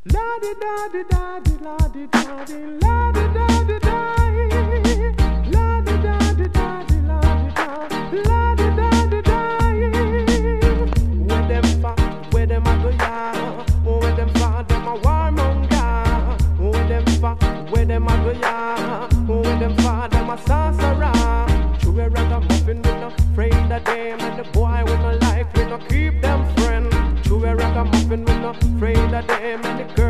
La di da di da di la di da di la di da di da la di da di da di la di da la di da di da. Where them fa, where them a go ya? Where them fa, them a warmonger. Where them fa, where them a go ya? Where them fa, them a sorcerer. True a ragamuffin, we no afraid of them, and the boy we no like, we no keep them friend. True a ragamuffin, we no afraid of them, and the girl